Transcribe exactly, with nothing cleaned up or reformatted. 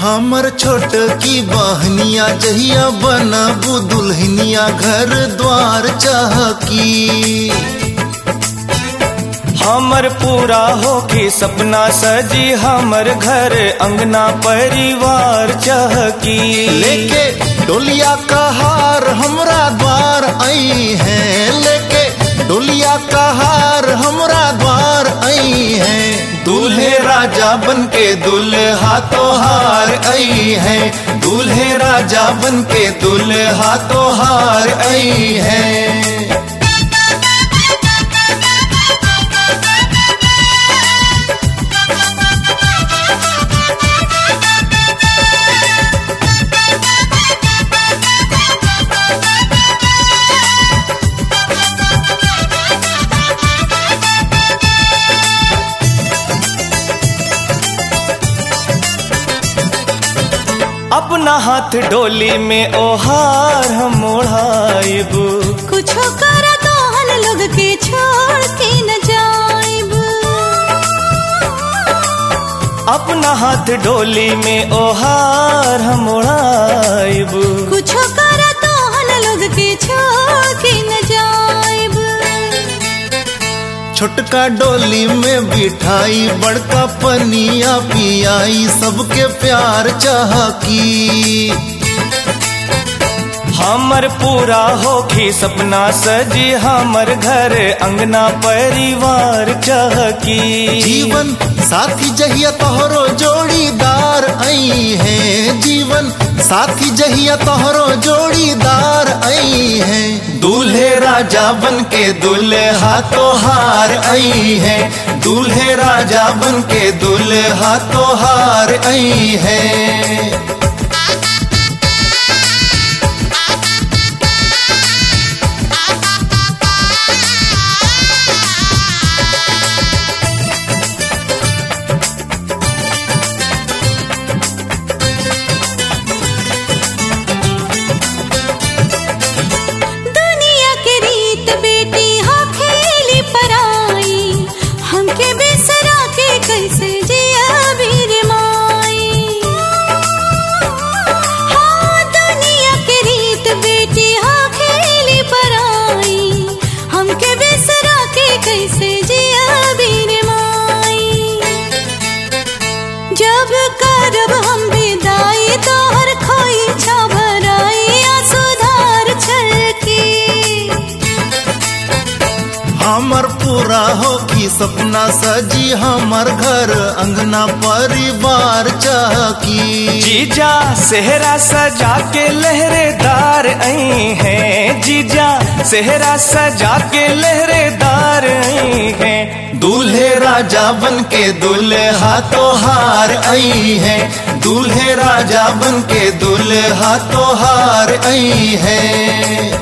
हमर छोट की बहनिया जहिया बनबू दुल्हनिया घर द्वार चहकी। हमर पूरा होके सपना सजी हमर घर अंगना परिवार चहकी। लेके डोलिया का हार हमरा द्वार आई है, लेके डोलिया का हार हमरा द्वार आई है। दूल्हे राजा बन के दूल्हा तोहार आई है, दूल्हे राजा बन के दूल्हा तोहार आई है। अपना हाथ डोली में ओहार हम ओढ़ाइब। कुछो कर तोहन लोग के छोड़ के न जाइब। अपना हाथ डोली में ओहार हम ओढ़ाइब। कुछो कर तोहन लोग के छोड़ के न जाइब। छोटका डोली में बिठाई बड़का पनिया पियाई, सबके प्यार चहकी। हमर पूरा होके सपना सजी हमर घर अंगना परिवार चहकी। जीवन साथी जहिया तोहरो जोड़ीदार आई है, जीवन साथी जहिया तोहरो जोड़ीदार आई है। दूल्हे राजा बन के दूल्हा तोहार आई है, दूल्हे राजा बन के दूल्हा तोहार आई है। जब करब हम विदाई तोहर खोई छा भराई आंसू-धार छलकी। हमर पूरा होगी सपना सजी हमर घर अंगना परिवार चहकी। जीजा सेहरा सजा के लहरेदार आई है, जीजा सेहरा सजा के लहरेदार आई है। दूल्हे राजा बन के दूल्हा तोहार आई है, दूल्हे राजा बन के दूल्हा तोहार आई है।